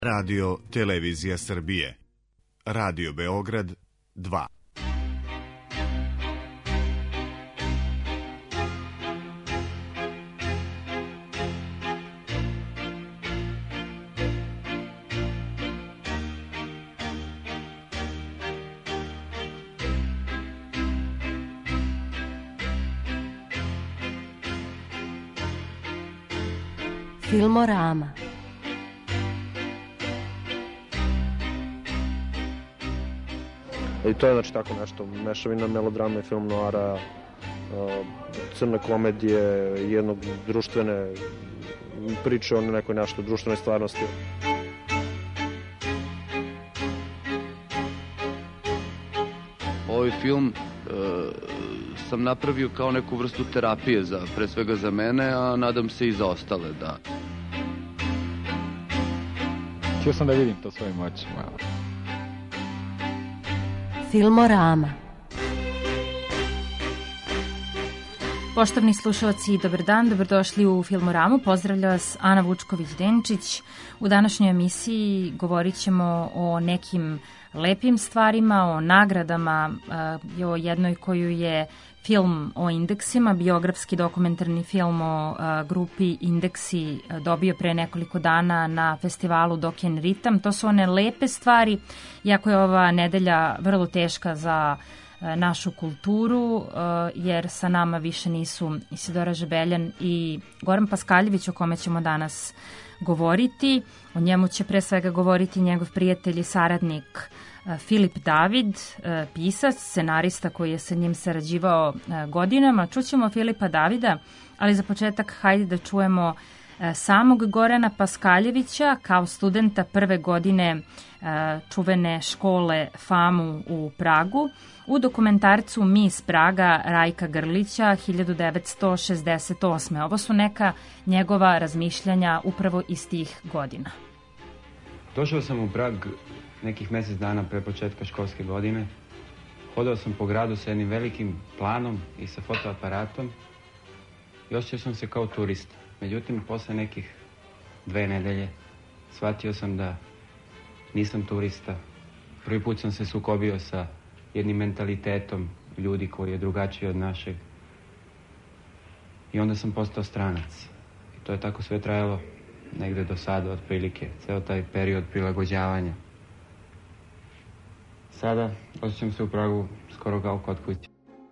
Radio Televizija Srbije. Radio Beograd 2. Filmorama. I to je znači tako nešto, mešavina melodrama i film noara, crne komedije, jednog društvene priče o nekoj nešto društvenoj stvarnosti. Ovaj film sam napravio kao neku vrstu terapije, pre svega za mene, a nadam se i za ostale, da. Htio sam da vidim to svojim očima. Filmorama. Poštovni slušalci, dobar dan, dobrodošli u Filmoramu. Pozdravlja vas Ana Vučković-Denčić. U današnjoj emisiji govorit ćemo o nekim lepim stvarima, o nagradama, o jednoj koju je film o indeksima, biografski dokumentarni film o grupi Indeksi dobio pre nekoliko dana na festivalu Dok je ritam. To su one lepe stvari, iako je ova nedelja vrlo teška za našu kulturu, jer sa nama više nisu Isidora Žebeljan i Goran Paskaljević, o kome ćemo danas govoriti. O njemu će pre svega govoriti njegov prijatelj i saradnik Filip David, pisac, scenarista koji je sa njim sarađivao godinama. Čućemo Filipa Davida, ali za početak hajde da čujemo samog Gorana Paskaljevića kao studenta prve godine čuvene škole FAMU u Pragu u dokumentarcu Mi iz Praga Rajka Grlića 1968. Ovo su neka njegova razmišljanja upravo iz tih godina. Došao sam u Prag nekih mjesec dana pre početka školske godine. Hodao sam po gradu sa jednim velikim planom i sa fotoaparatom i osjećao sam se kao turista. Međutim, posle nekih 2 nedelje shvatio sam da nisam turista. Prvi put sam se sukobio sa jednim mentalitetom ljudi koji je drugačiji od našeg. I onda sam postao stranac. I to je tako sve trajalo negde do sada, otprilike, ceo taj period prilagođavanja. Sada osjećam se u Pragu skoro kao kod kuće.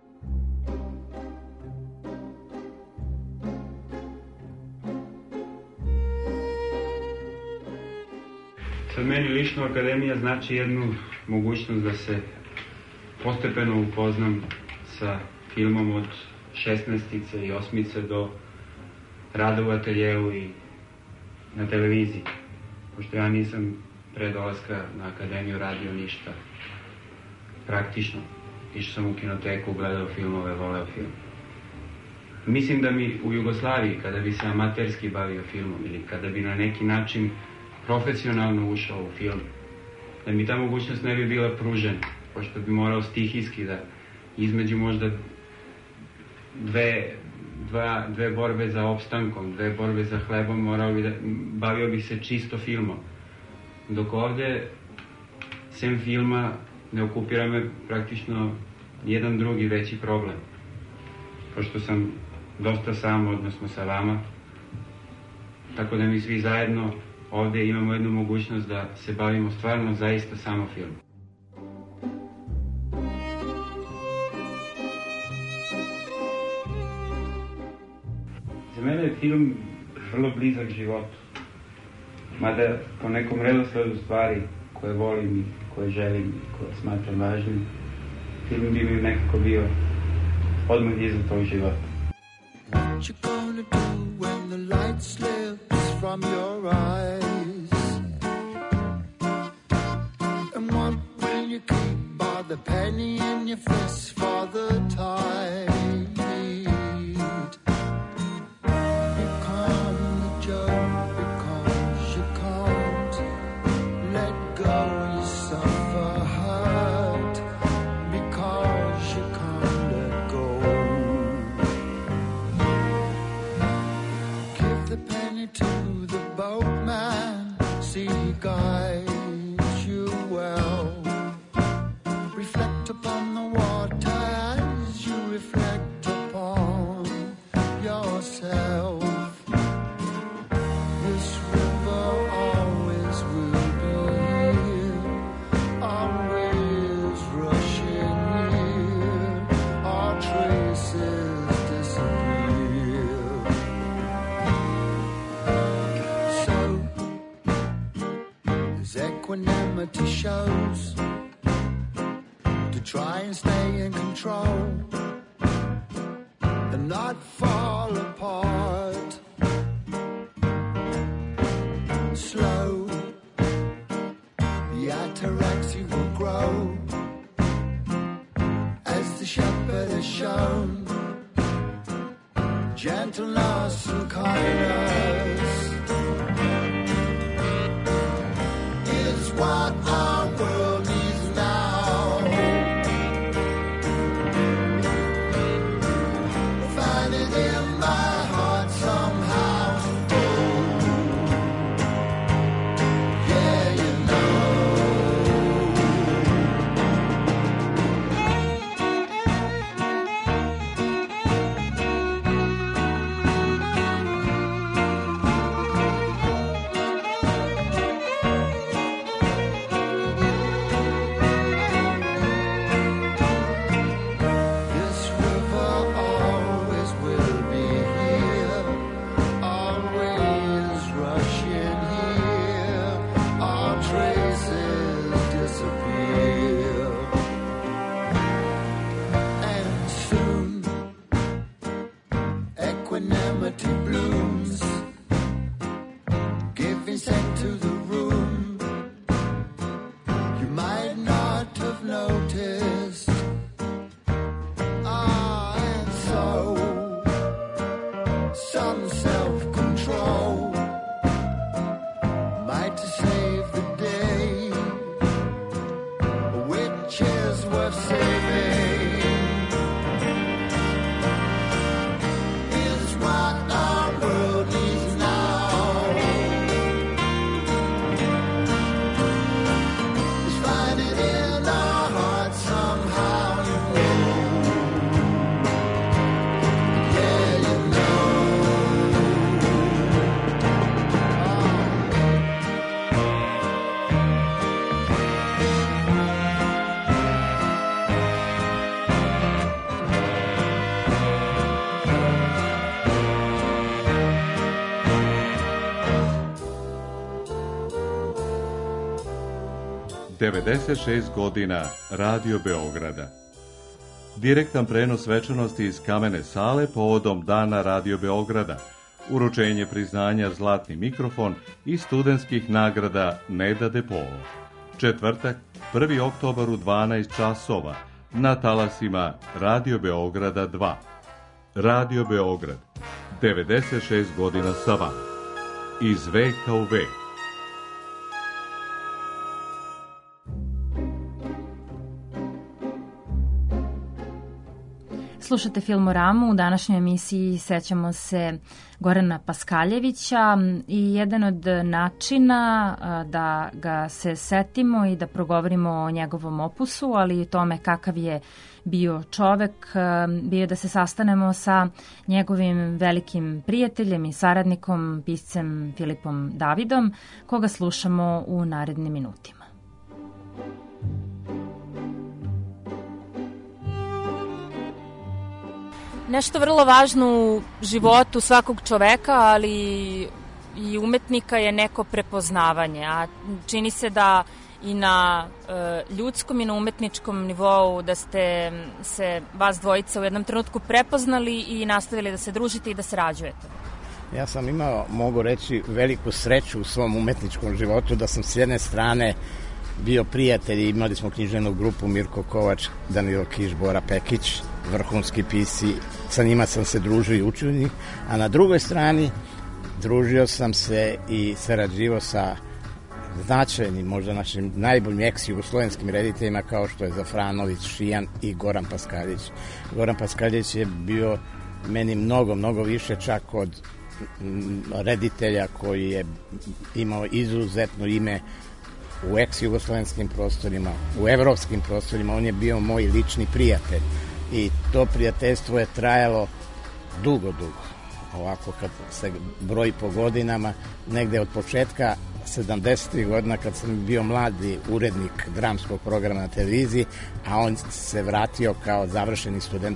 Sad meni lično akademija znači jednu mogućnost da se postepeno upoznam sa filmom od 16-ice i 8-ice do rada u ateljevu i na televiziji. Pošto ja nisam pre dolaska na akademiju radio ništa praktično. Išao sam u kinoteku, gledao filmove, voleo film. Mislim da mi u Jugoslaviji, kada bi se amaterski bavio filmom ili kada bi na neki način profesionalno ušao u film, da mi ta mogućnost ne bi bila pružena, pošto bi morao stihijski da između možda dve borbe za opstankom, 2 borbe za hlebom, bavio bih se čisto filmom. Dok ovde, sem filma, ne okupira me praktično jedan drugi veći problem. Pošto sam dosta sam, odnosno sa vama, tako da mi svi zajedno ovde imamo jednu mogućnost da se bavimo stvarno zaista samo filmom. Za mene je film vrlo blizak životu. Mada po nekom redosledu stvari koje volim i koje želim i koje smatram važnim, film bi mi nekako bio odmah iza tog života. What you gonna do when the light slips from your eyes? And what will you keep by the penny in your fist for the tide? You can't joke because you can't let go. You suffer hurt because you can't let go. Give the penny to the boatman, see God. eyes you well. Reflect upon the water as you reflect upon yourself. This river always will be here, always rushing here. Our traces disappear. So, as equanimity shows, to try and stay in control and not fall apart. Slow, the ataraxy will grow as the shepherd has shown. Gentleness and kindness is what our world needs now. Find it in my heart somehow. Yeah, you know. This river always will be here, always rushing here. Our traces disappear, and soon equanimity blooms, giving scent to the room. You might not have noticed. And so, some self-control might save the day, which is worth saving. Is what our world needs now. Is find it in our hearts somehow, you know. Yeah, you know. – 96 godina Radio Beograda. Direktan prenos svečanosti iz Kamene sale povodom Dana Radio Beograda, uručenje priznanja Zlatni mikrofon i studentskih nagrada Neda Depovo. Četvrtak, 1. oktobar u 12 časova na talasima Radio Beograda 2. Radio Beograd, 96 godina sa vama. Iz veka u vek. Slušate Filmoramu, u današnjoj emisiji sećamo se Gorana Paskaljevića i jedan od načina da ga se setimo i da progovorimo o njegovom opusu, ali i tome kakav je bio čovek, bio da se sastanemo sa njegovim velikim prijateljem i saradnikom, piscem Filipom Davidom, koga slušamo u narednim minutima. Nešto vrlo važno u životu svakog čoveka, ali i umetnika je neko prepoznavanje, a čini se da i na ljudskom i na umetničkom nivou da ste se vas dvojica u jednom trenutku prepoznali i nastavili da se družite i da sarađujete. Ja sam imao, mogu reći, veliku sreću u svom umetničkom životu da sam s jedne strane bio prijatelj, imali smo književnu grupu Mirko Kovač, Danilo Kiš, Bora Pekić, vrhunski pisci, sa njima sam se družio i učio njih, a na drugoj strani družio sam se i sarađivao sa značajnim, možda našim najboljim ex-jugoslovenskim rediteljima kao što je Zafranović, Šijan i Goran Paskaljić. Goran Paskaljić je bio meni mnogo više čak od reditelja koji je imao izuzetno ime u ex-jugoslovenskim prostorima, u evropskim prostorima, on je bio moj lični prijatelj i to prijateljstvo je trajalo dugo. Ovako kad se broji po godinama, negde od početka 70. godina kad sam bio mladi urednik dramskog programa na televiziji, a on se vratio kao završeni student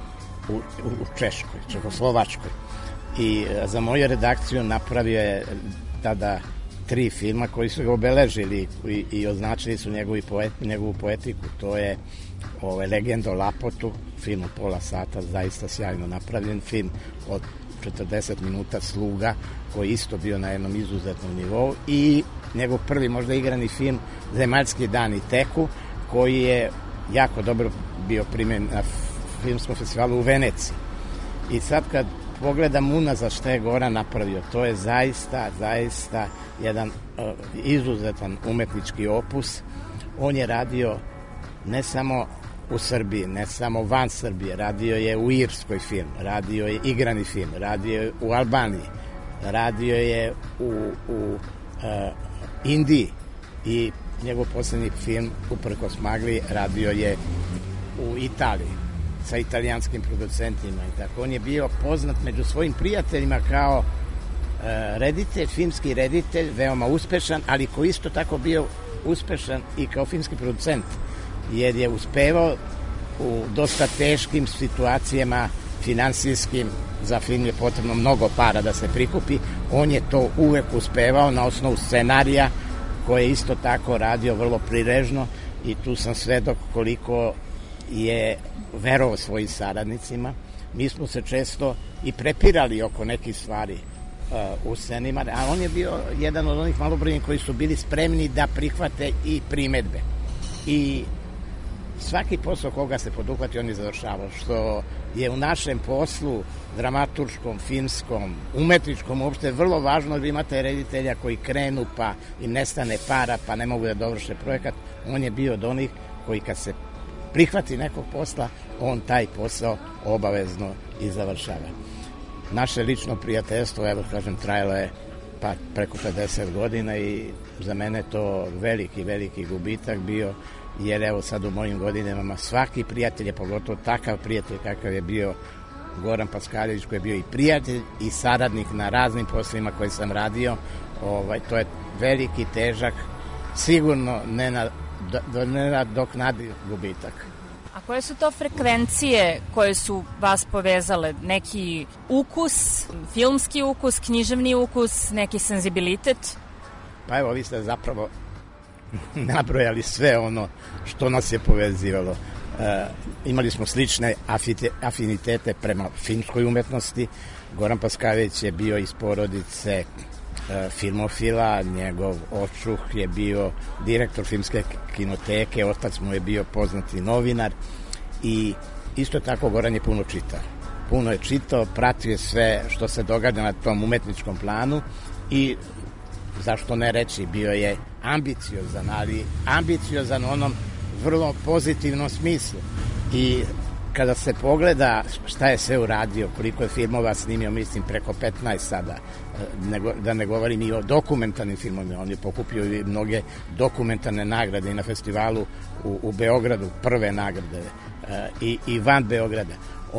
u Češkoj, Čehoslovačkoj. I za moju redakciju napravio je tada 3 filma koji su ga obeležili i označili su njegovu poetiku. To je Legenda o Lapotu, film od pola sata, zaista sjajno napravljen film od 40 minuta, Sluga, koji je isto bio na jednom izuzetnom nivou, i njegov prvi možda igrani film Zemaljski dani teku, koji je jako dobro bio primjen na filmskom festivalu u Veneciji. I sad kad pogledam unazad šta je Goran napravio, to je zaista jedan izuzetan umetnički opus. On je radio ne samo u Srbiji, ne samo van Srbije, radio je u Irskoj film, radio je igrani film, radio je u Albaniji, radio je u Indiji i njegov poslednji film Uprkos magli radio je u Italiji sa italijanskim producentima i tako. On je bio poznat među svojim prijateljima kao reditelj, filmski reditelj, veoma uspešan, ali koji isto tako bio uspešan i kao filmski producent, jer je uspevao u dosta teškim situacijama finansijskim, za film je potrebno mnogo para da se prikupi, on je to uvek uspevao na osnovu scenarija koje je isto tako radio vrlo prirežno i tu sam svedok koliko je verovao svojim saradnicima. Mi smo se često i prepirali oko nekih stvari u scenima, a on je bio jedan od onih malobrojnih koji su bili spremni da prihvate i primedbe. I svaki posao koga se poduhvati on je završavao, što je u našem poslu dramaturškom, filmskom, umetničkom uopšte vrlo važno, da imate reditelja koji krenu pa im nestane para pa ne mogu da dovrše projekat. On je bio od onih koji kad se prihvati nekog posla, on taj posao obavezno i završava. Naše lično prijateljstvo, evo kažem, trajalo je pa preko 50 godina i za mene to veliki gubitak bio, jer evo sad u mojim godinama svaki prijatelj je, pogotovo takav prijatelj kakav je bio Goran Paskaljević, koji je bio i prijatelj i saradnik na raznim poslovima koje sam radio, to je veliki, težak, sigurno ne nadoknadiv gubitak. A koje su to frekvencije koje su vas povezale? Neki ukus, filmski ukus, književni ukus, neki senzibilitet? Pa evo, vi ste zapravo nabrojali sve ono što nas je povezivalo. Imali smo slične afinitete prema filmskoj umetnosti. Goran Paskaljević je bio iz porodice filmofila, njegov očuh je bio direktor filmske kinoteke, otac mu je bio poznati novinar i isto tako Goran je puno čitao. Puno je čitao, pratio sve što se događa na tom umetničkom planu i zašto ne reći, bio je ambiciozan, ali ambiciozan u onom vrlo pozitivnom smislu. I kada se pogleda šta je sve uradio, koliko je filmova snimio, mislim preko 15 sada, da ne govorim i o dokumentarnim filmovima, on je pokupio i mnoge dokumentarne nagrade i na festivalu u Beogradu, prve nagrade i van Beograda.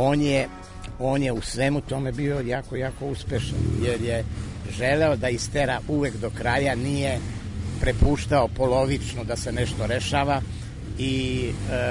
On je u svemu tome bio jako uspešan, jer je želeo da istera uvek do kraja, nije prepuštao polovično da se nešto rešava i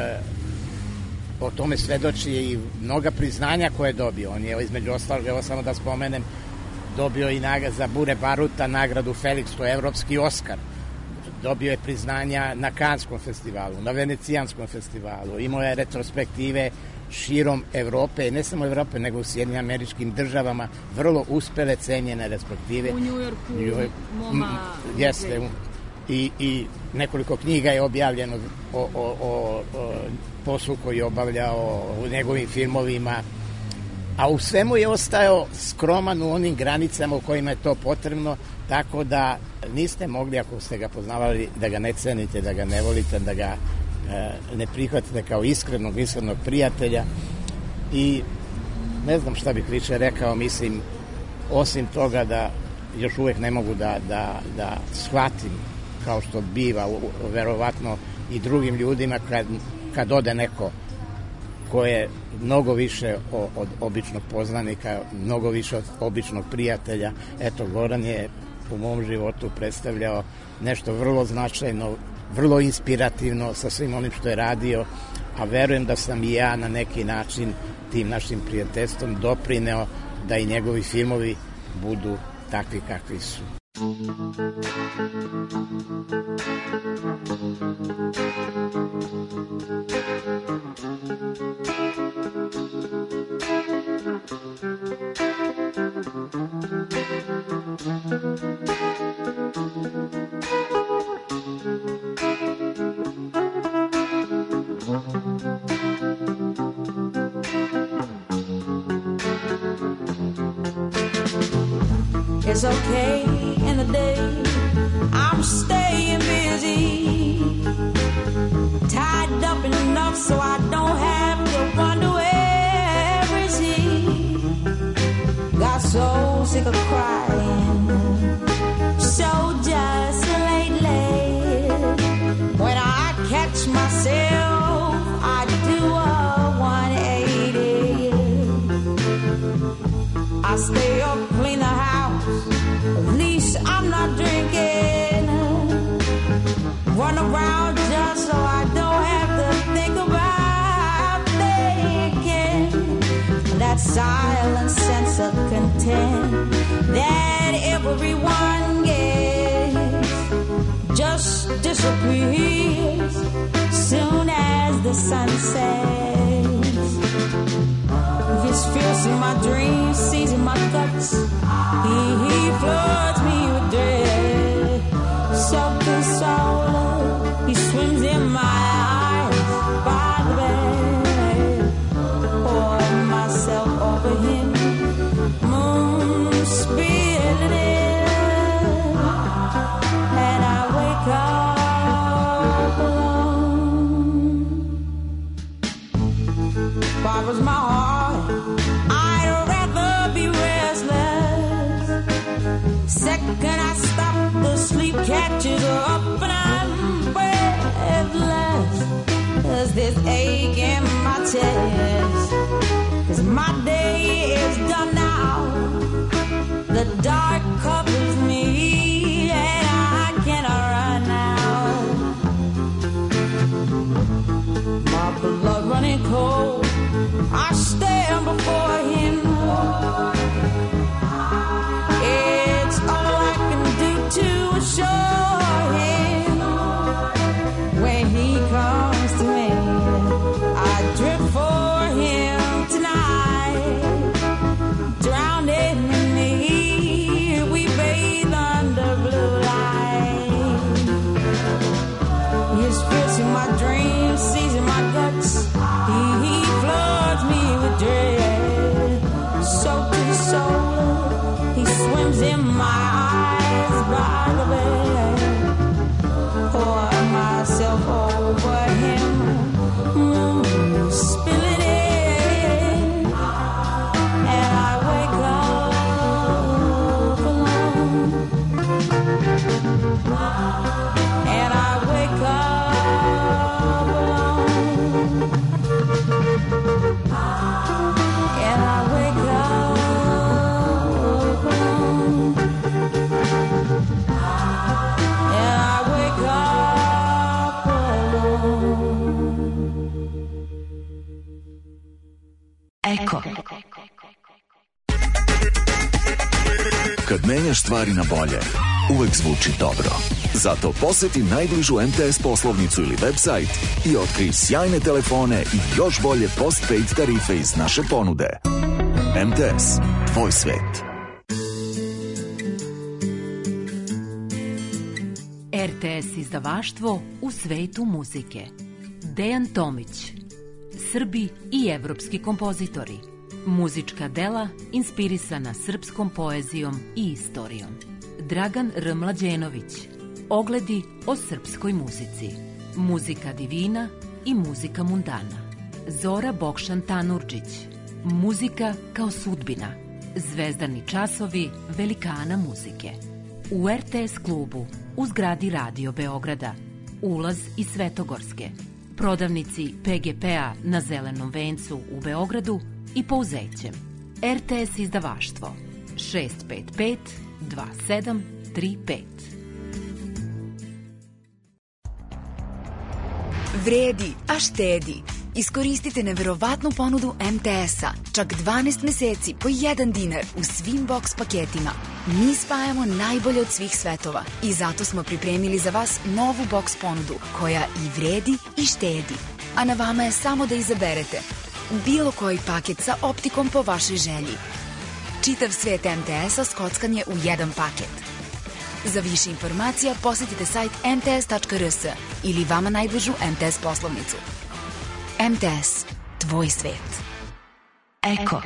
o tome svedoči i mnoga priznanja koje je dobio. On je između ostalog, evo samo da spomenem, dobio i za Bure Baruta nagradu Felix, to je evropski Oskar. Dobio je priznanja na Kanskom festivalu, na Venecijanskom festivalu, imao je retrospektive širom Evrope, ne samo Evrope, nego u Sjedinjenim Američkim Državama, vrlo uspele, cenjene retrospektive. U Njujorku, MoMA. Jeste, i nekoliko knjiga je objavljeno o poslu koji je obavljao u njegovim filmovima, a u svemu je ostao skroman u onim granicama u kojima je to potrebno, tako da niste mogli, ako ste ga poznavali, da ga ne cenite, da ga ne volite, da ga ne prihvatite kao iskrenog prijatelja. I ne znam šta bih više rekao, mislim, osim toga da još uvek ne mogu da shvatim kao što biva verovatno i drugim ljudima kad ode neko ko je mnogo više od običnog poznanika, mnogo više od običnog prijatelja. Eto, Goran je u mom životu predstavljao nešto vrlo značajno, vrlo inspirativno sa svim onim što je radio, a verujem da sam i ja na neki način tim našim prijateljstvom doprineo da i njegovi filmovi budu takvi kakvi su. It's okay in the day, I'm staying busy, tied up enough so I don't have to wonder where is he. Got so sick of crying, so just lately. When I catch myself, I do a 180. I stay up, clean the house, at least I'm not drinking. Run around just so I don't have to think about thinking. That silent sense of content that everyone gets just disappears soon as the sun sets. This feels in my dreams, sees in my guts. He floods me with dread. Self-consoler, he swims in my eyes by the bed. Pour myself over him, moon spilling in, and I wake up alone. Borrows my heart, I'd rather be restless. Second I stop, the sleep catches up and I'm breathless. There's this ache in my chest, 'cause my day is done now. The dark covers me and I cannot run now. My blood running cold, I stand before him. It's all I can do to assure him. When he comes to me, I drift for him tonight. Drowned in me, we bathe under blue light. His fierce in my dreams, sees in my guts. He floods me with dread. Soul to soul, he swims in my eyes by the bed. Pour myself over him, spilling in, and I wake up alone. And I wake up alone. And I wake up alone. And I wake up alone. Eko. Kad menjaš stvari na bolje, uvek zvuči dobro. Zato poseti najbližu MTS poslovnicu ili website i otkrij sjajne telefone i još bolje postpaid tarife iz naše ponude. MTS, tvoj svet. RTS izdavaštvo u svetu muzike. Dejan Tomić. Srbi i evropski kompozitori. Muzička dela inspirisana srpskom poezijom i istorijom. Dragan R. Mlađenović. Ogledi o srpskoj muzici. Muzika divina i muzika mundana. Zora Bokšan Tanurđić. Muzika kao sudbina. Zvezdani časovi velikana muzike. U RTS klubu u zgradi Radio Beograda, ulaz iz Svetogorske, prodavnici PGP-a na Zelenom vencu u Beogradu i Pouzećem. RTS izdavaštvo 655 2735. Vredi, a štedi. Iskoristite neverovatnu ponudu MTS-a. Čak 12 meseci po 1 dinar u svim boks paketima. Mi spajamo najbolje od svih svetova i zato smo pripremili za vas novu boks ponudu koja i vredi i štedi. A na vama je samo da izaberete bilo koji paket sa optikom po vašoj želji. Čitav svet MTS-a skockan je u jedan paket. Za više informacija posetite sajt mts.rs ili vama najbližu MTS poslovnicu. MTS, tvoj svet. Eko.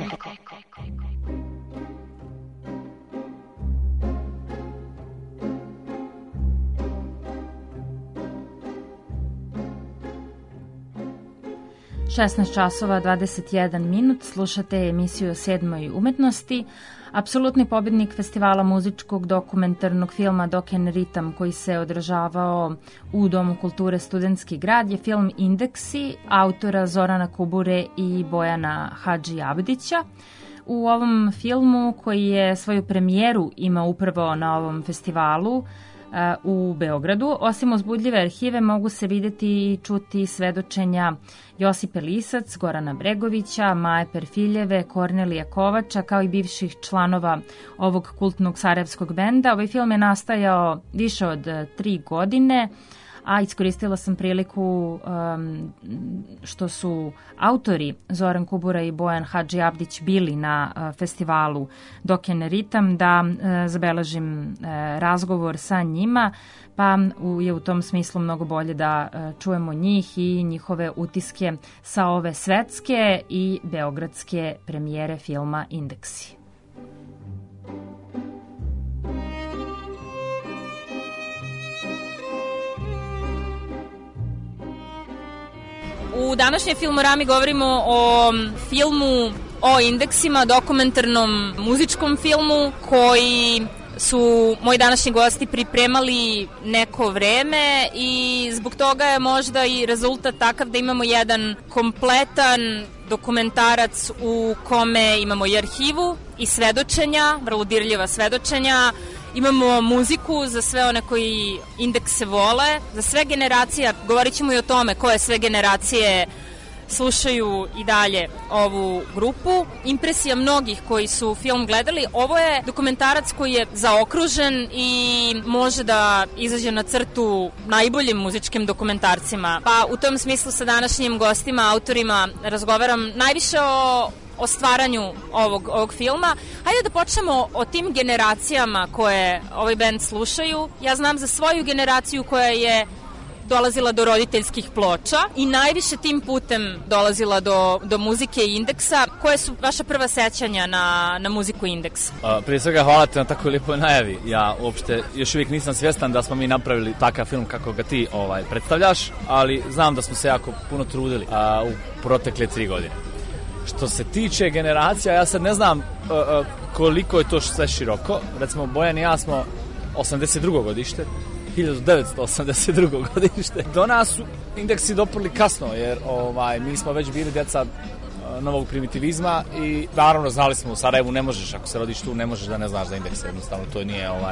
časova 21 minut, slušate emisiju o 7. umetnosti. Apsolutni pobednik festivala muzičkog dokumentarnog filma Dok en ritam koji se održavao u Domu kulture Studentski grad je film Indeksi autora Zorana Kubure i Bojana Hadžiabdića. U ovom filmu koji je svoju premijeru imao upravo na ovom festivalu u Beogradu, osim uzbudljive arhive mogu se videti i čuti svedočenja Josipe Lisac, Gorana Bregovića, Maje Perfiljeve, Kornelija Kovača, kao i bivših članova ovog kultnog sarajevskog benda. Ovaj film je nastajao više od 3 godine, a iskoristila sam priliku što su autori Zoran Kubura i Bojan Hadžiabdić bili na festivalu Dok en ritam da zabeležim razgovor sa njima, pa je u tom smislu mnogo bolje da čujemo njih i njihove utiske sa ove svetske i beogradske premijere filma Indeksi. U današnjoj Filmorami govorimo o filmu o indeksima, dokumentarnom muzičkom filmu koji su moji današnji gosti pripremali neko vreme i zbog toga je možda i rezultat takav da imamo jedan kompletan dokumentarac u kome imamo i arhivu i svedočenja, vrlo dirljiva svedočenja. Imamo muziku za sve one koji indekse vole, za sve generacije, govorit ćemo i o tome koje sve generacije slušaju i dalje ovu grupu. Impresija mnogih koji su film gledali, ovo je dokumentarac koji je zaokružen i može da izađe na crtu najboljim muzičkim dokumentarcima. Pa u tom smislu sa današnjim gostima, autorima, razgovaram najviše o stvaranju ovog filma. Hajde da počnemo o tim generacijama koje ovaj band slušaju. Ja znam za svoju generaciju koja je dolazila do roditeljskih ploča i najviše tim putem dolazila do muzike i Indeksa. Koje su vaša prva sećanja na muziku Indeksa? Prije svega hvala te na tako lijepoj najavi. Ja uopšte još uvijek nisam svjestan da smo mi napravili takav film kako ga ti predstavljaš, ali znam da smo se jako puno trudili u protekle 3 godine. Što se tiče generacija, ja sad ne znam koliko je to sve široko. Recimo, Bojan i ja smo 82. godište, 1982. godište. Do nas su indeksi doprli kasno, jer mi smo već bili djeca novog primitivizma i naravno znali smo u Sarajevu ne možeš, ako se rodiš tu, ne možeš da ne znaš za indekse. Jednostavno, to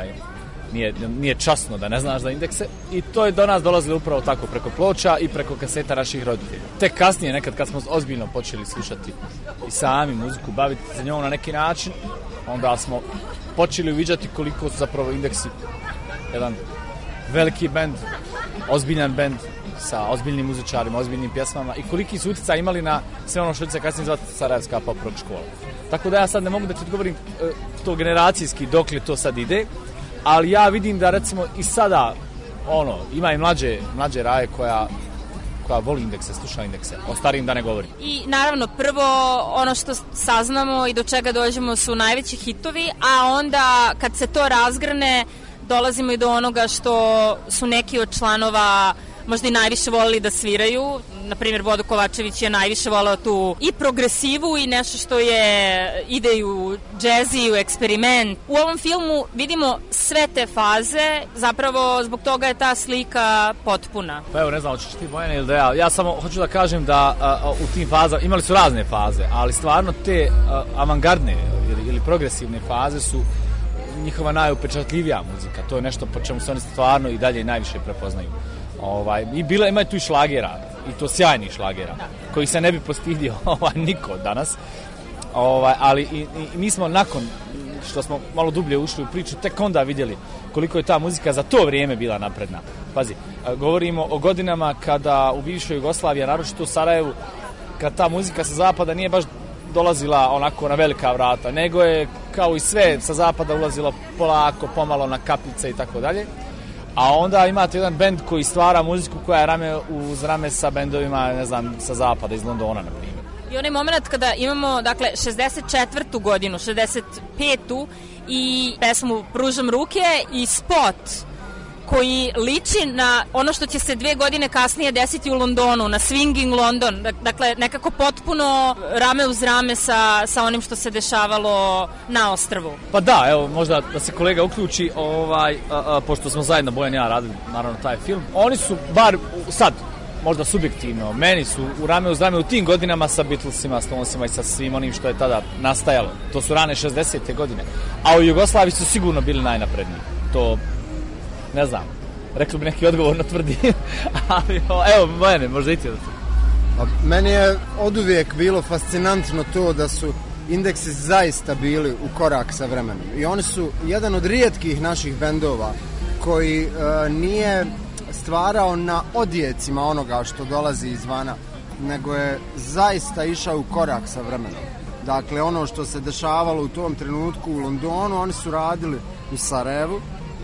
nije časno da ne znaš za indekse i to je do nas dolazilo upravo tako preko ploča i preko kaseta naših roditelja. Tek kasnije, nekad kad smo ozbiljno počeli slušati i sami muziku, baviti se njom na neki način, onda smo počeli uviđati koliko su zapravo indeksi jedan veliki bend, ozbiljan bend sa ozbiljnim muzičarima, ozbiljnim pjesmama i koliki su utjecaj imali na sve ono što će se kasnije zvati Sarajevska pop rock škola. Tako da ja sad ne mogu da ti odgovorim to generacijski dokle to sad ide, ali ja vidim da recimo i sada ima i mlađe raje koja voli indekse, sluša indekse, o starijim da ne govorim. I naravno prvo ono što saznamo i do čega dođemo su najveći hitovi, a onda kad se to razgrne dolazimo i do onoga što su neki od članova možda i najviše voleli da sviraju. Na primjer, Bodo Kovačević je najviše voleo tu i progresivu i nešto što ide u džezi, u eksperiment. U ovom filmu vidimo sve te faze, zapravo zbog toga je ta slika potpuna. Pa evo, ne znam, hoćeš ti Bojana ili da ja samo hoću da kažem da u tim fazama, imali su razne faze, ali stvarno te avangardne ili progresivne faze su njihova najupečatljivija muzika. To je nešto po čemu se oni stvarno i dalje najviše prepoznaju. I ima tu i šlagera, i to sjajnih šlagera, kojih se ne bi postidio niko danas. Ali i mi smo nakon što smo malo dublje ušli u priču, tek onda vidjeli koliko je ta muzika za to vrijeme bila napredna. Pazi, govorimo o godinama kada u bivšoj Jugoslaviji, naročito u Sarajevu, kad ta muzika sa zapada nije baš dolazila onako na velika vrata, nego je kao i sve sa zapada ulazilo polako, pomalo na kapljice i tako dalje. A onda imate jedan bend koji stvara muziku koja je rame uz rame sa bendovima, ne znam, sa zapada, iz Londona, na primjer. I onaj moment kada imamo, dakle, 64. godinu, 65. i pesmu Pružam ruke i spot koji liči na ono što će se 2 godine kasnije desiti u Londonu, na Swinging London. Dakle, nekako potpuno rame uz rame sa onim što se dešavalo na ostrvu. Pa da, evo, možda da se kolega uključi, pošto smo zajedno, Bojan i ja, radili naravno taj film. Oni su, bar sad, možda subjektivno, meni su u rame uz rame u tim godinama sa Beatlesima, Stonesima i sa svim onim što je tada nastajalo. To su rane 60. godine. A u Jugoslaviji su sigurno bili najnapredniji. To, ne znam, rekli bi neki odgovorno tvrdi. Ali, evo, Bojane, možda i ti da se... Meni je oduvijek bilo fascinantno to da su Indeksi zaista bili u korak sa vremenom. I oni su jedan od rijetkih naših bendova koji nije stvarao na odjecima onoga što dolazi izvana, nego je zaista išao u korak sa vremenom. Dakle, ono što se dešavalo u tom trenutku u Londonu, oni su radili u Sarajevu,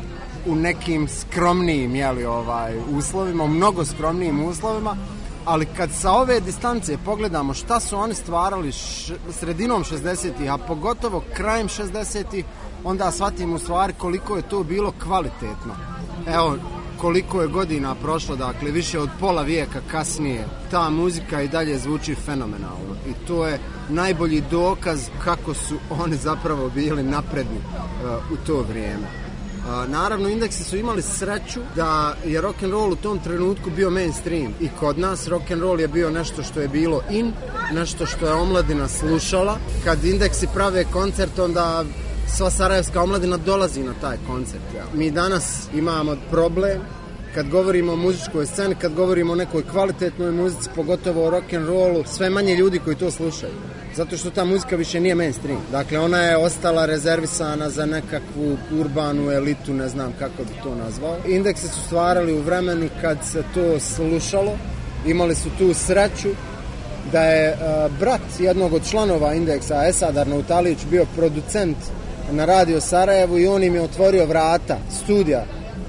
u nekim skromnijim uslovima, u mnogo skromnijim uslovima, ali kad sa ove distance pogledamo šta su oni stvarali sredinom 60-ih, a pogotovo krajem 60-ih, onda shvatimo u stvari koliko je to bilo kvalitetno. Evo, koliko je godina prošlo, dakle više od pola vijeka kasnije, ta muzika i dalje zvuči fenomenalno i to je najbolji dokaz kako su oni zapravo bili napredni u to vrijeme. Naravno, Indeksi su imali sreću da je rock'n'roll u tom trenutku bio mainstream i kod nas rock'n'roll je bio nešto što je bilo in, nešto što je omladina slušala. Kad Indeksi prave koncert, onda sva sarajevska omladina dolazi na taj koncert. Mi danas imamo problem kad govorimo o muzičkoj sceni, kad govorimo o nekoj kvalitetnoj muzici, pogotovo o rock'n'rollu, sve manje ljudi koji to slušaju. Zato što ta muzika više nije mainstream. Dakle, ona je ostala rezervisana za nekakvu urbanu elitu, ne znam kako bi to nazvao. Indeksi su stvarali u vremenu kad se to slušalo, imali su tu sreću da je brat jednog od članova Indeksa, Esad Arnautalić, bio producent na Radio Sarajevu i on im je otvorio vrata studija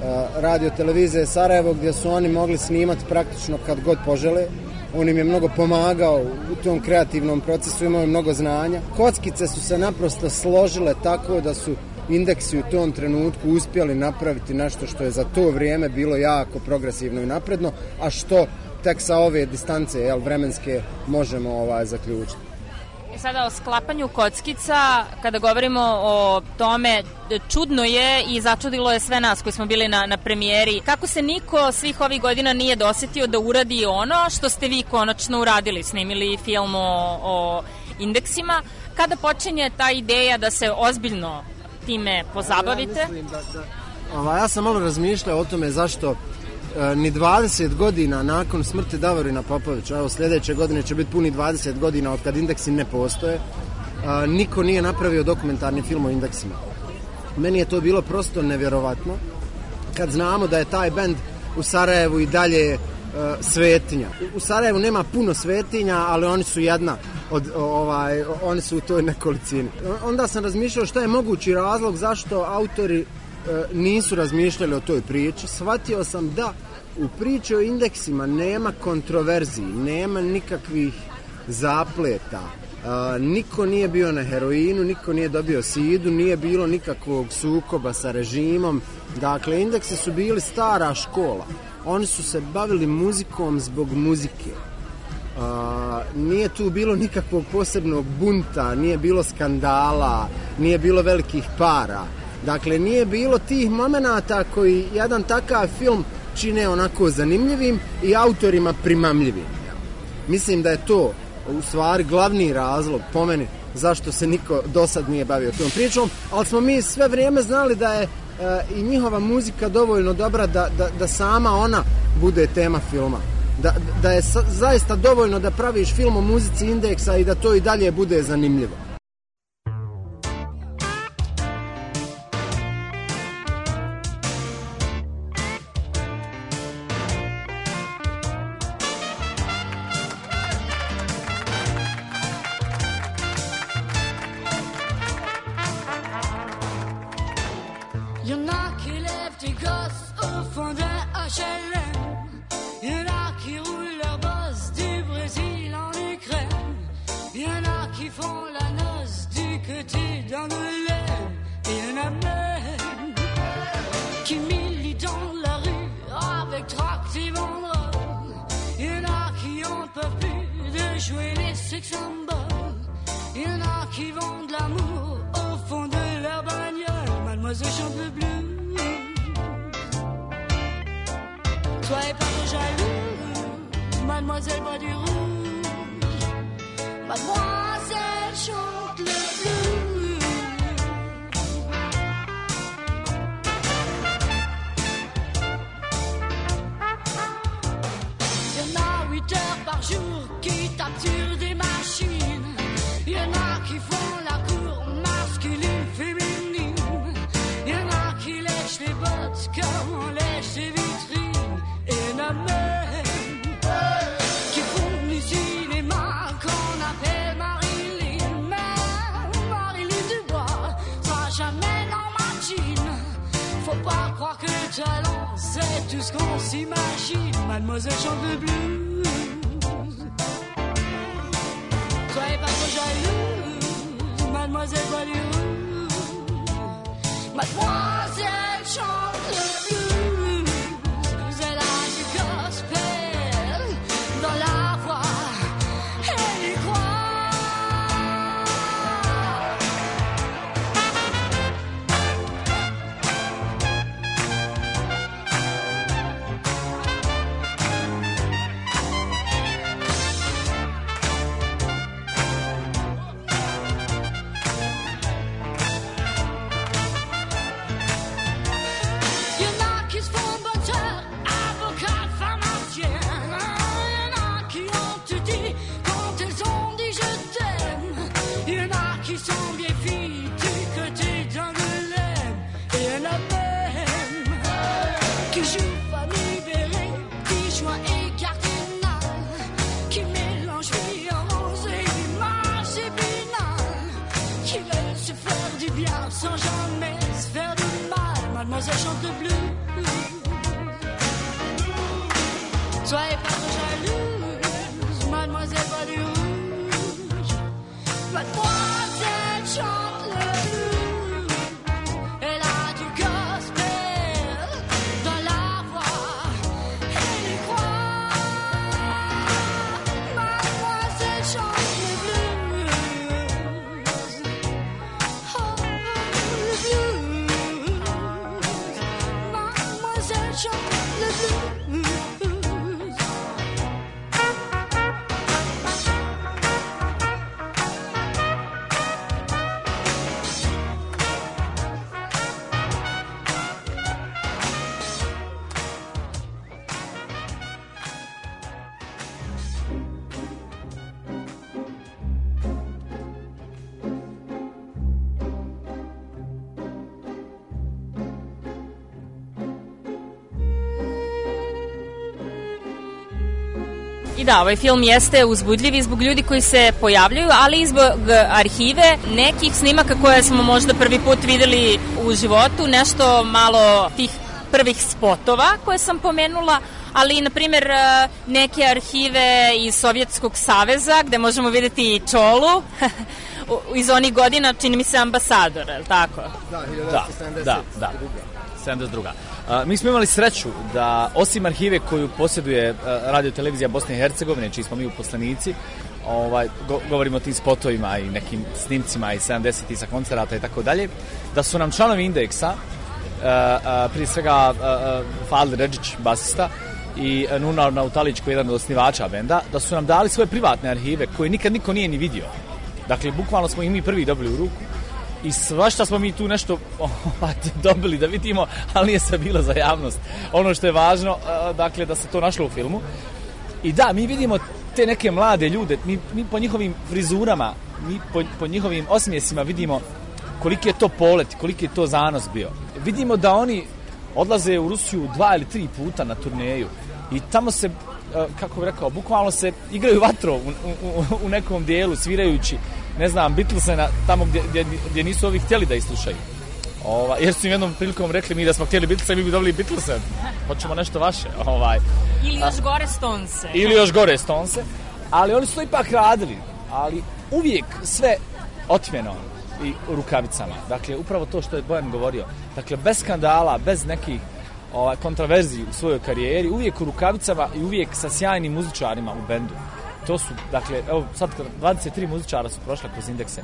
radio televizije Sarajevo gdje su oni mogli snimati praktično kad god požele. On im je mnogo pomagao u tom kreativnom procesu, imao je mnogo znanja. Kockice su se naprosto složile tako da su Indeksi u tom trenutku uspjeli napraviti nešto što je za to vrijeme bilo jako progresivno i napredno, a što tek sa ove distance vremenske možemo zaključiti. Sada o sklapanju kockica, kada govorimo o tome, čudno je i začudilo je sve nas koji smo bili na premijeri. Kako se niko svih ovih godina nije dosjetio da uradi ono što ste vi konačno uradili, snimili film o Indeksima. Kada počinje ta ideja da se ozbiljno time pozabavite? Ja sam malo razmišljao o tome zašto ni 20 godina nakon smrti Davorina Popovića, evo sljedeće godine će biti puni 20 godina od kad Indeksi ne postoje, niko nije napravio dokumentarni film o Indeksima. Meni je to bilo prosto nevjerovatno kad znamo da je taj bend u Sarajevu i dalje svetinja. U Sarajevu nema puno svetinja, ali oni su jedna od oni su u toj nekolicini. Onda sam razmišljao šta je mogući razlog zašto autori nisu razmišljali o toj priči. Shvatio sam da u priči o Indeksima nema kontroverziji, nema nikakvih zapleta. Niko nije bio na heroinu, niko nije dobio sidu, nije bilo nikakvog sukoba sa režimom. Dakle, Indeksi su bili stara škola. oni su se bavili muzikom zbog muzike. Nije tu bilo nikakvog posebnog bunta, nije bilo skandala, nije bilo velikih para. Dakle, nije bilo tih momenata koji jedan takav film čine onako zanimljivim i autorima primamljivim. Mislim da je to u stvari glavni razlog po meni zašto se niko do sad nije bavio tom pričom, ali smo mi sve vrijeme znali da je i njihova muzika dovoljno dobra da sama ona bude tema filma. Da je zaista dovoljno da praviš film o muzici Indeksa i da to i dalje bude zanimljivo. I da, ovaj film jeste uzbudljiv i zbog ljudi koji se pojavljaju, ali i zbog arhive nekih snimaka koje smo možda prvi put videli u životu, nešto malo tih prvih spotova koje sam pomenula, ali i, na primjer, neke arhive iz Sovjetskog saveza gde možemo vidjeti i Čolu iz onih godina, čini mi se Ambasador, je li tako? Da, 1972. Da. 72. Mi smo imali sreću da, osim arhive koju posjeduje Radio Televizija Bosne i Hercegovine, čiji smo mi uposlenici, govorimo o tim spotovima i nekim snimcima i 70-ih sa koncerata i tako dalje, da su nam članovi Indeksa, prije svega Fadil Redžić, basista, i Nunar Nautalić, koji je jedan od osnivača benda, da su nam dali svoje privatne arhive koje nikad niko nije ni vidio. Dakle, bukvalno smo ih mi prvi dobili u ruku i svašta smo mi tu nešto dobili da vidimo, ali nije sve bilo za javnost. Ono što je važno, dakle, da se to našlo u filmu. I da, mi vidimo te neke mlade ljude, mi po njihovim frizurama, mi po njihovim osmijesima vidimo koliki je to polet, koliki je to zanos bio. Vidimo da oni odlaze u Rusiju 2 ili 3 puta na turneju i tamo se, kako bih rekao, bukvalno se igraju vatro u nekom dijelu, svirajući, ne znam, Beatlesena tamo gdje nisu ovi htjeli da ih slušaju. Jer su im jednom prilikom rekli mi da smo htjeli Beatlesa i mi bi dobili Beatlesen. Hoćemo nešto vaše. Ili još gore Stonese. Ili još gore Stonese. Ali oni su to ipak radili. Ali uvijek sve otmjeno i u rukavicama. Dakle, upravo to što je Bojan govorio. Dakle, bez skandala, bez nekih kontraverziji u svojoj karijeri, uvijek u rukavicama i uvijek sa sjajnim muzičarima u bendu. To su, dakle, evo sad 23 muzičara su prošla kroz Indekse.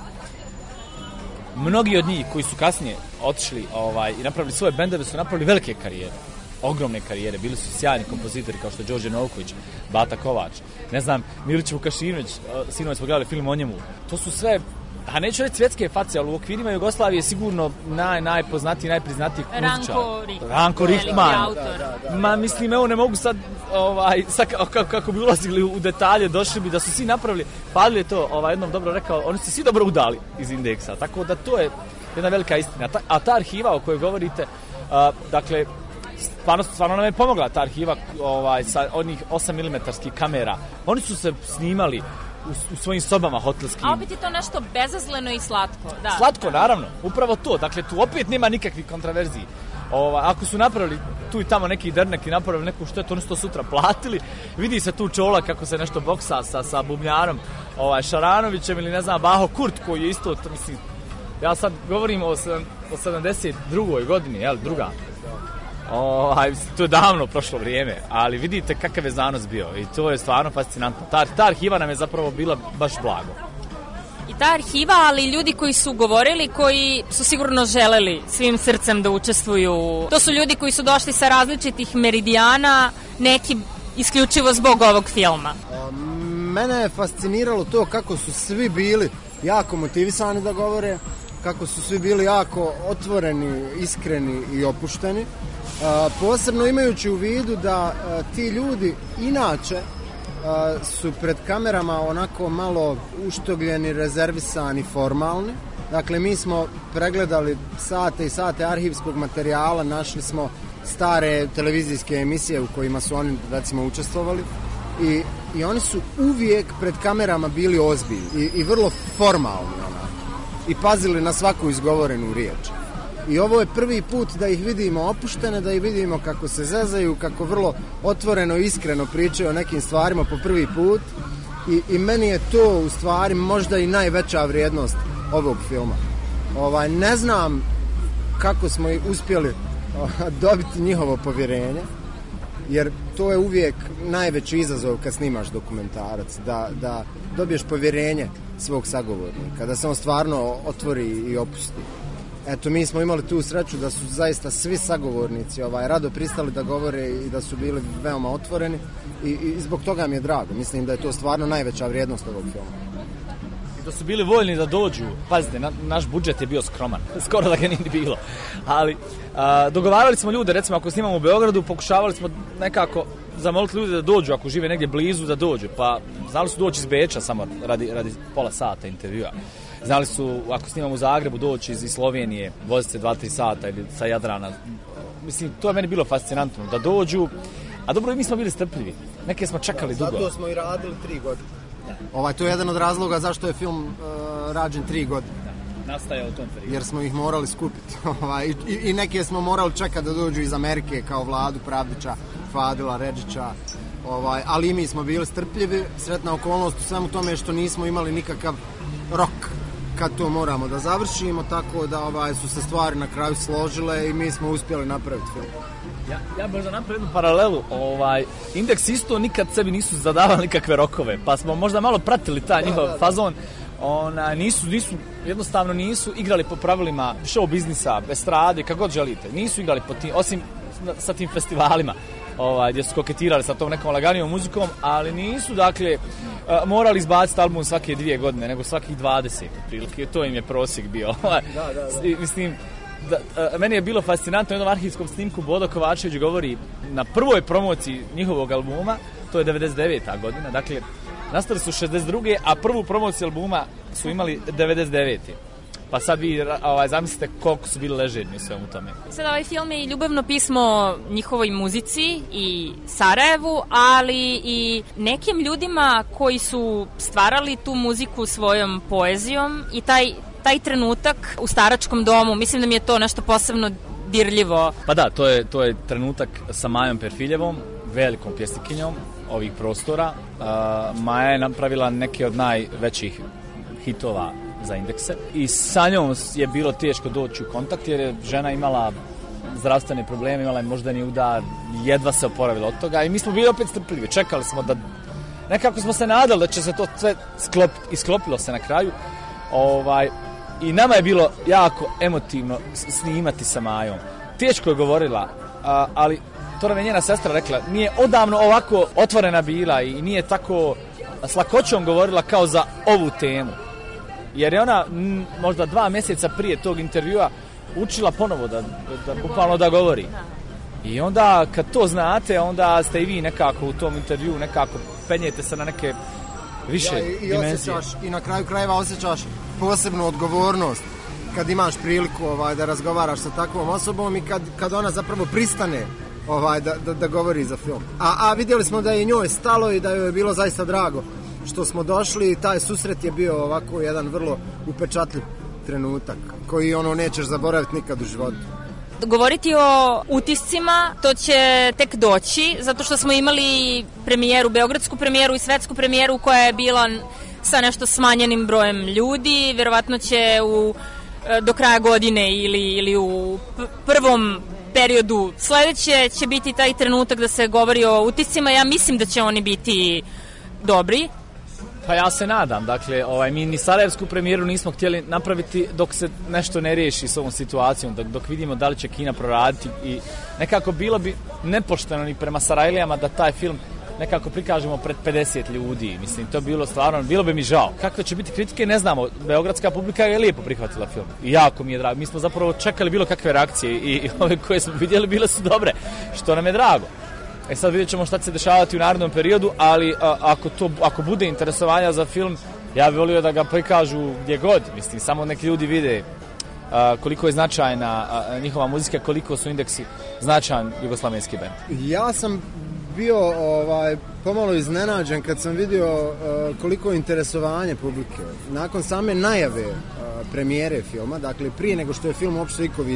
Mnogi od njih koji su kasnije otišli i napravili svoje bendove su napravili velike karijere. Ogromne karijere, bili su sjajni kompozitori kao što je Đorđe Novković, Bata Kovač, ne znam, Milić Vukašinović, sinoć smo gledali film o njemu. To su sve, a neću reći svjetske face, ali u okvirima Jugoslavije je sigurno najpoznatiji, najpriznatiji muzičar. Ranko Richtman. Ma mislim, evo ne mogu sad, kako bi ulazili u detalje, došli bi da su svi napravili, Padli je to jednom dobro rekao, oni su svi dobro udali iz Indeksa, tako da to je jedna velika istina. A ta arhiva o kojoj govorite, dakle, stvarno nam je pomogla ta arhiva sa onih 8 mm kamera. Oni su se snimali u svojim sobama hotelskim. A opet je to nešto bezazleno i slatko. Da. Slatko, naravno. Upravo to. Dakle, tu opet nema nikakvih kontraverziji. Ako su napravili tu i tamo neki dernek i napravili neku štetu, oni su to sutra platili. Vidi se tu Čola kako se nešto boksa sa bubnjarom Šaranovićem ili ne znam, Baho Kurt koji je isto, mislim, ja sad govorim o 72. godini, jel, druga. To je davno prošlo vrijeme, ali vidite kakav je zanos bio i to je stvarno fascinantno. Ta arhiva nam je zapravo bila baš blago. I ta arhiva, ali ljudi koji su govorili, koji su sigurno želeli svim srcem da učestvuju. To su ljudi koji su došli sa različitih meridijana, neki isključivo zbog ovog filma. Mene je fasciniralo to kako su svi bili jako motivisani da govore, kako su svi bili jako otvoreni, iskreni i opušteni. Posebno imajući u vidu da ti ljudi inače su pred kamerama onako malo uštogljeni, rezervisani, formalni. Dakle, mi smo pregledali sate i sate arhivskog materijala, našli smo stare televizijske emisije u kojima su oni, recimo, učestvovali i oni su uvijek pred kamerama bili ozbiljni i vrlo formalni i pazili na svaku izgovorenu riječ. I ovo je prvi put da ih vidimo opuštene, da ih vidimo kako se zezaju, kako vrlo otvoreno i iskreno pričaju o nekim stvarima po prvi put i meni je to u stvari možda i najveća vrijednost ovog filma. Ne znam kako smo uspjeli dobiti njihovo povjerenje, jer to je uvijek najveći izazov kad snimaš dokumentarac, da dobiješ povjerenje svog sagovornika, da se on stvarno otvori i opusti. Eto, mi smo imali tu sreću da su zaista svi sagovornici rado pristali da govore i da su bili veoma otvoreni i zbog toga mi je drago. Mislim da je to stvarno najveća vrijednost ovog filma. I da su bili voljni da dođu. Pazite, naš budžet je bio skroman. Skoro da ga nije bilo. Ali dogovarali smo ljude, recimo ako snimamo u Beogradu, pokušavali smo nekako zamoliti ljude da dođu, ako žive negdje blizu da dođu. Pa znali su doći iz Beča samo radi pola sata intervjua. Znali su, ako snimamo u Zagrebu, doći iz Slovenije, voziti se 2-3 sata ili sa Jadrana. Mislim, to je meni bilo fascinantno, da dođu. A dobro, i mi smo bili strpljivi. Neke smo čekali dugo. Zato smo i radili 3 godine. To je jedan od razloga zašto je film rađen 3 godine. Nastajao u tom periodu. Jer smo ih morali skupiti. I neke smo morali čekati da dođu iz Amerike, kao Vladu Pravdića, Fadila Redžića. Ali i mi smo bili strpljivi. Sretna okolnost u svemu tome što nismo imali nikakav rok kad to moramo da završimo, tako da su se stvari na kraju složile i mi smo uspjeli napraviti film. Ja možda napravim jednu paralelu. Indeks isto nikad sebi nisu zadavali nikakve rokove, pa smo možda malo pratili taj njihov fazon. Jednostavno nisu igrali po pravilima show biznisa, estrade, kako god želite. Nisu igrali po tim, osim sa tim festivalima gdje su koketirali sa tom nekom laganijom muzikom, ali nisu, dakle, morali izbaciti album svake 2 godine, nego svakih 20, prilike. To im je prosjek bio. Mislim, meni je bilo fascinantno u jednom arhivskom snimku. Bodo Kovačević govori na prvoj promociji njihovog albuma, to je 99. godina, dakle, nastali su 62. a prvu promociju albuma su imali 99. Pa sad vi zamislite koliko su bili ležerni u svemu tome. Sad ovaj film je i ljubavno pismo njihovoj muzici i Sarajevu, ali i nekim ljudima koji su stvarali tu muziku svojom poezijom i taj trenutak u staračkom domu, mislim da mi je to nešto posebno dirljivo. Pa da, to je trenutak sa Majom Perfiljevom, velikom pjesnikinjom ovih prostora. Maja je napravila neke od najvećih hitova za indekse i sa njom je bilo teško doći u kontakt jer je žena imala zdravstvene probleme, imala je moždani udar, jedva se oporavila od toga i mi smo bili opet strpljivi, čekali smo da nekako smo se nadali da će se to sve sklopiti i sklopilo se na kraju. I nama je bilo jako emotivno snimati sa Majom. Teško je govorila, ali to nam je njena sestra rekla, nije odavno ovako otvorena bila i nije tako s lakoćom govorila kao za ovu temu. Jer je ona možda 2 mjeseca prije tog intervjua učila ponovo bukvalno da govori. I onda kad to znate, onda ste i vi nekako u tom intervjuu, nekako penjete se na neke više dimenzije. I na kraju krajeva osjećaš posebnu odgovornost kad imaš priliku da razgovaraš sa takvom osobom i kad ona zapravo pristane da govori za film. A vidjeli smo da je njoj stalo i da joj je bilo zaista drago što smo došli i taj susret je bio ovako jedan vrlo upečatljiv trenutak koji nećeš zaboraviti nikad u životu. Govoriti o utiscima, to će tek doći, zato što smo imali premijeru, beogradsku premijeru i svetsku premijeru koja je bila sa nešto smanjenim brojem ljudi. Vjerovatno će do kraja godine ili u prvom periodu sledeće će biti taj trenutak da se govori o utiscima. Ja mislim da će oni biti dobri. Pa ja se nadam, dakle, mi ni sarajevsku premijeru nismo htjeli napraviti dok se nešto ne riješi s ovom situacijom, dok vidimo da li će Kina proraditi i nekako bilo bi nepošteno ni prema Sarajlijama da taj film nekako prikažemo pred 50 ljudi, mislim, to bilo stvarno, bilo bi mi žao. Kakve će biti kritike, ne znamo, beogradska publika je lijepo prihvatila film i jako mi je drago, mi smo zapravo čekali bilo kakve reakcije i ove koje smo vidjeli bile su dobre, što nam je drago. Sad vidjet ćemo šta će se dešavati u narednom periodu, ali ako bude interesovanja za film, ja bih volio da ga prikažu gdje god, mislim, samo neki ljudi vide koliko je značajna njihova muzika, koliko su indeksi značajan jugoslavenski bend. Ja sam bio pomalo iznenađen kad sam vidio koliko je interesovanje publike. Nakon same najave premijere filma, dakle prije nego što je film uopšte iko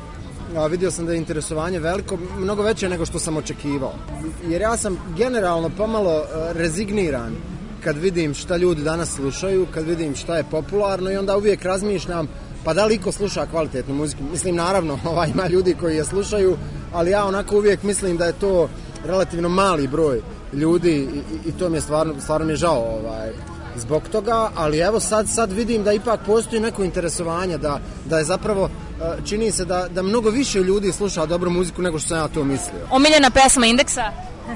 vidio sam da je interesovanje veliko, mnogo veće nego što sam očekivao. Jer ja sam generalno pomalo rezigniran kad vidim šta ljudi danas slušaju, kad vidim šta je popularno i onda uvijek razmišljam pa da li iko sluša kvalitetnu muziku. Mislim, naravno, ima ljudi koji je slušaju, ali ja onako uvijek mislim da je to relativno mali broj ljudi i to mi je stvarno mi je žao zbog toga, ali evo sad vidim da ipak postoji neko interesovanje, da je zapravo čini se da mnogo više ljudi sluša dobru muziku nego što sam ja to mislio. Omiljena pesma indeksa?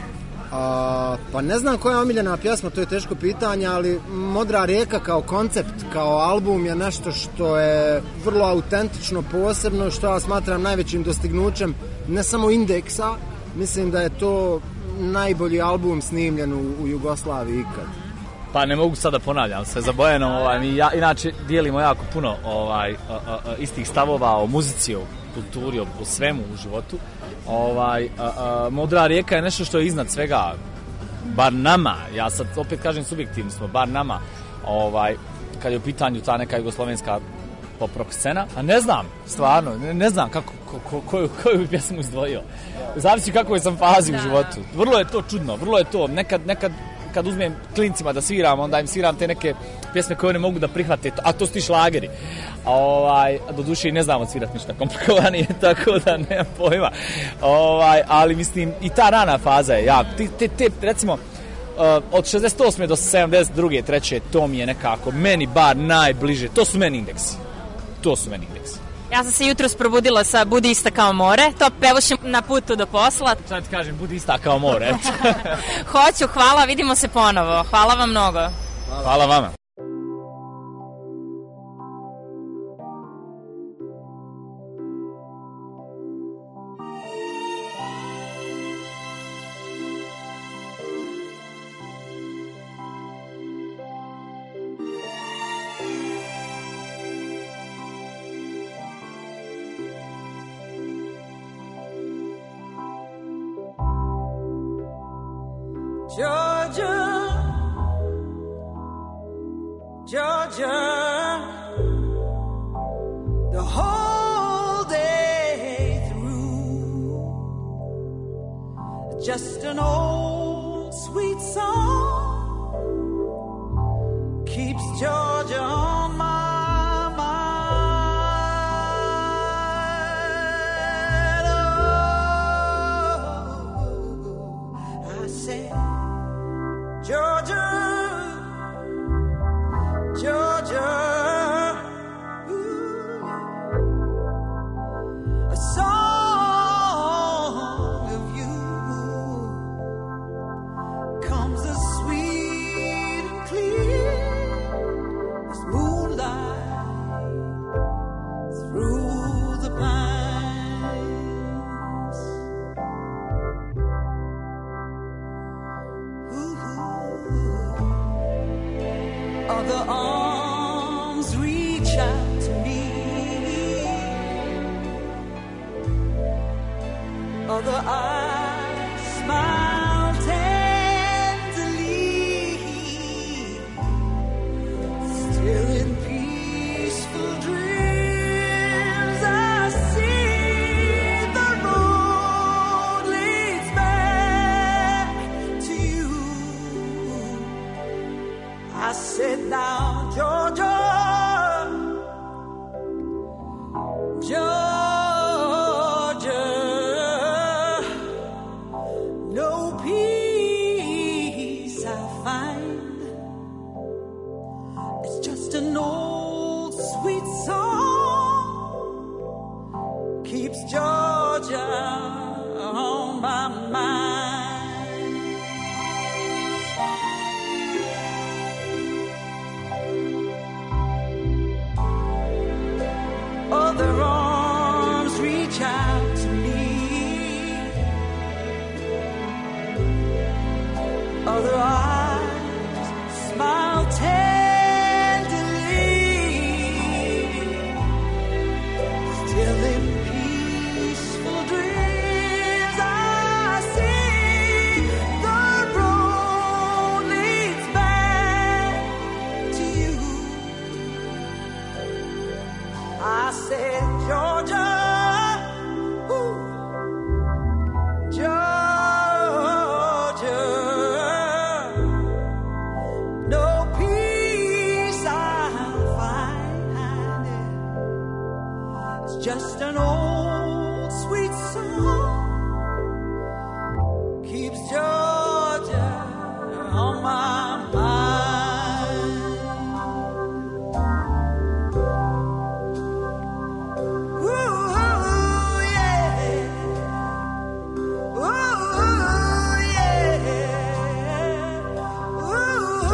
Pa ne znam koja je omiljena pjesma, to je teško pitanje, ali Modra rijeka kao koncept, kao album je nešto što je vrlo autentično, posebno, što ja smatram najvećim dostignućem ne samo indeksa, mislim da je to najbolji album snimljen u Jugoslaviji ikad. Pa ne mogu sada ponavljam se za Bojanom, mi inače dijelimo jako puno istih stavova o muzici, o kulturi, o svemu u životu. Modra rijeka je nešto što je iznad svega, bar nama, ja sad opet kažem subjektivno smo, bar nama, kad je u pitanju ta neka jugoslovenska pop rock scena, a ne znam, stvarno, ne znam koju bi pjesmu izdvojio. Zavisi u kakvoj sam fazi u životu. Vrlo je to čudno, vrlo je to, nekad kad uzmem klincima da sviram, onda im sviram te neke pjesme koje ne mogu da prihvate, a to su ti šlageri. Doduše i ne znamo svirati ništa komplikovanije, tako da nemam pojma. Ali mislim, i ta rana faza je jako. Te recimo, od 68. do 72. 3. to mi je nekako, meni bar najbliže, to su meni indeksi. Ja sam se jutros probudila sa Budi ista kao more, to pevašem na putu do posla. Sad ti kažem, budi ista kao more. Hoću, hvala, vidimo se ponovo. Hvala vam mnogo. Hvala vama. Georgia, the whole day through, just an old sweet song keeps Georgia on my mind. Oh, I say, Georgia, ooh, a song of you comes as sweet and clear as moonlight through the pines. Ooh, other arms reach out to me, other eyes smile tenderly, still in peaceful dreams I see the road leads back to you. I said, now Georgia, no peace I find. It's just an old sweet song keeps Georgia on my mind. Other arms reach out to me, other eyes smile tenderly, still in peaceful dreams I see the road leads back to you. I said, Georgia, ooh, Georgia, no peace I'll find. It's just an old sweet song keeps Georgia on my mind. Ooh, yeah. Ooh, yeah. Ooh,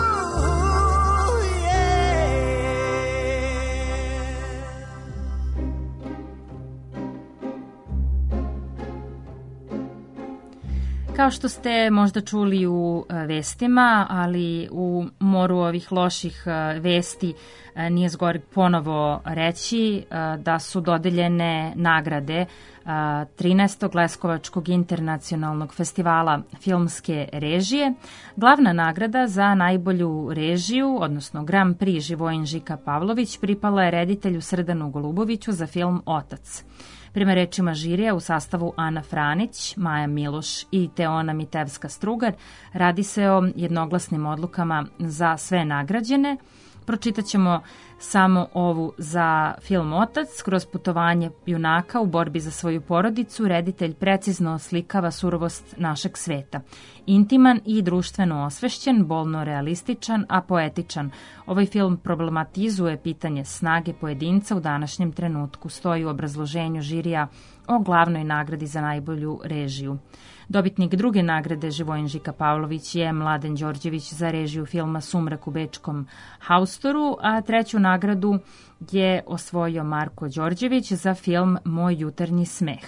Kao što ste možda čuli u vestima, ali u moru ovih loših vesti nije zgoreg ponovo reći da su dodeljene nagrade 13. Leskovačkog internacionalnog festivala filmske režije. Glavna nagrada za najbolju režiju, odnosno Grand Prix Živojin Žika Pavlović, pripala je reditelju Srdanu Goluboviću za film Otac. Prema rečima žirija u sastavu Ana Franić, Maja Miloš i Teona Mitevska-Strugar, radi se o jednoglasnim odlukama za sve nagrađene. Pročitat ćemo samo ovu za film Otac. Kroz putovanje junaka u borbi za svoju porodicu, reditelj precizno oslikava surovost našeg sveta. Intiman i društveno osvešćen, bolno realističan, a poetičan. Ovaj film problematizuje pitanje snage pojedinca u današnjem trenutku, stoji u obrazloženju žirija o glavnoj nagradi za najbolju režiju. Dobitnik druge nagrade Živojin Žika Pavlović je Mladen Đorđević za režiju filma Sumrak u bečkom haustoru, a treću nagradu je osvojio Marko Đorđević za film Moj jutarnji smeh.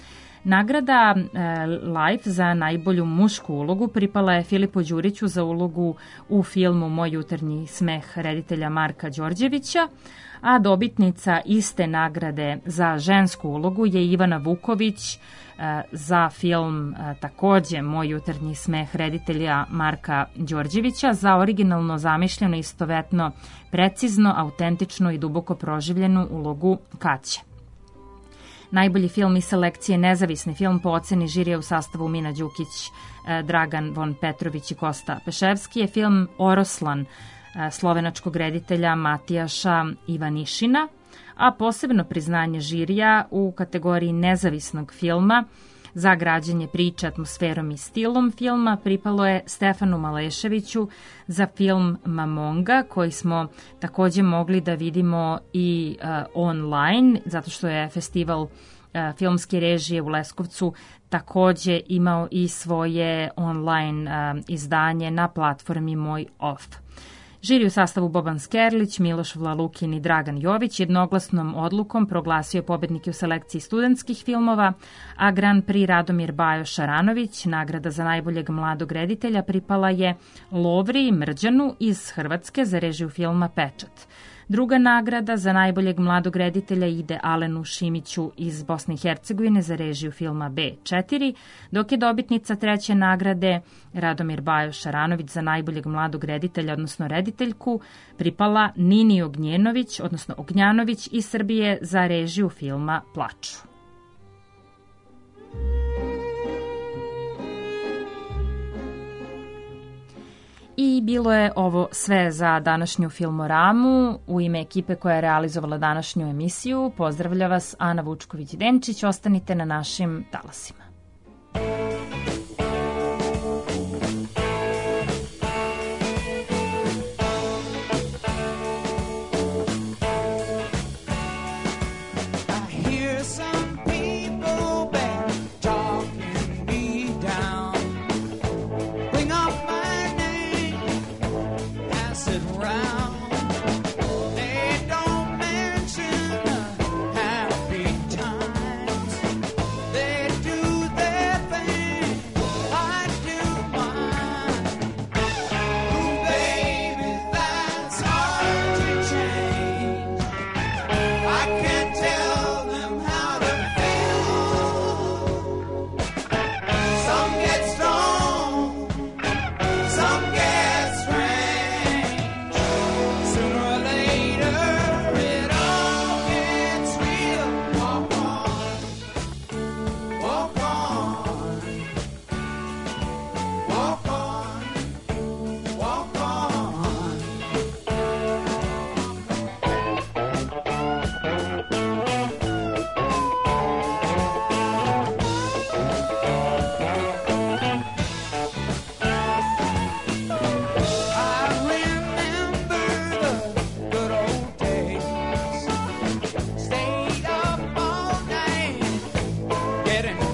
Nagrada Life za najbolju mušku ulogu pripala je Filipu Đuriću za ulogu u filmu Moj jutarnji smeh reditelja Marka Đorđevića, a dobitnica iste nagrade za žensku ulogu je Ivana Vuković za film takođe Moj jutarnji smeh reditelja Marka Đorđevića za originalno zamišljeno, istovetno, precizno, autentično i duboko proživljenu ulogu Kaće. Najbolji film iz selekcije nezavisni film po oceni žirija u sastavu Mina Đukić, Dragan Von Petrović i Kosta Peševski je film Oroslan slovenačkog reditelja Matijaša Ivanišina, a posebno priznanje žirija u kategoriji nezavisnog filma za građenje priče, atmosferom i stilom filma pripalo je Stefanu Maleševiću za film Mamonga, koji smo takođe mogli da vidimo i online, zato što je festival filmske režije u Leskovcu takođe imao i svoje online izdanje na platformi Moj Off. Žiri u sastavu Boban Skerlić, Miloš Vlalukin i Dragan Jović jednoglasnom odlukom proglasio pobednike u selekciji studentskih filmova, a Grand Prix Radomir Bajo Šaranović, nagrada za najboljeg mladog reditelja, pripala je Lovri Mrđanu iz Hrvatske za režiju filma Pečat. Druga nagrada za najboljeg mladog reditelja ide Alenu Šimiću iz Bosne i Hercegovine za režiju filma B4, dok je dobitnica treće nagrade Radomir Bajo Šaranović za najboljeg mladog reditelja, odnosno rediteljku, pripala Nini Ognjenović, odnosno Ognjanović iz Srbije za režiju filma Plaču. I bilo je ovo sve za današnju Filmoramu. U ime ekipe koja je realizovala današnju emisiju, pozdravlja vas Ana Vučković-Denčić. Ostanite na našim talasima.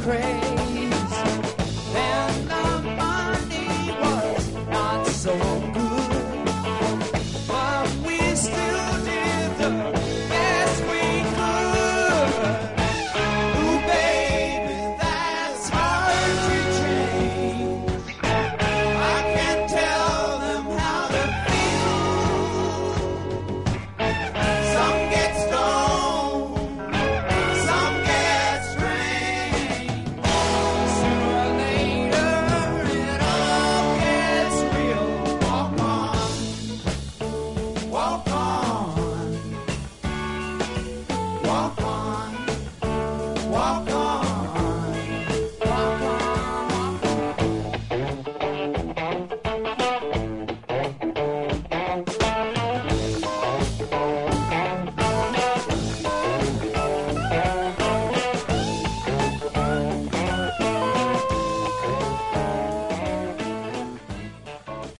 So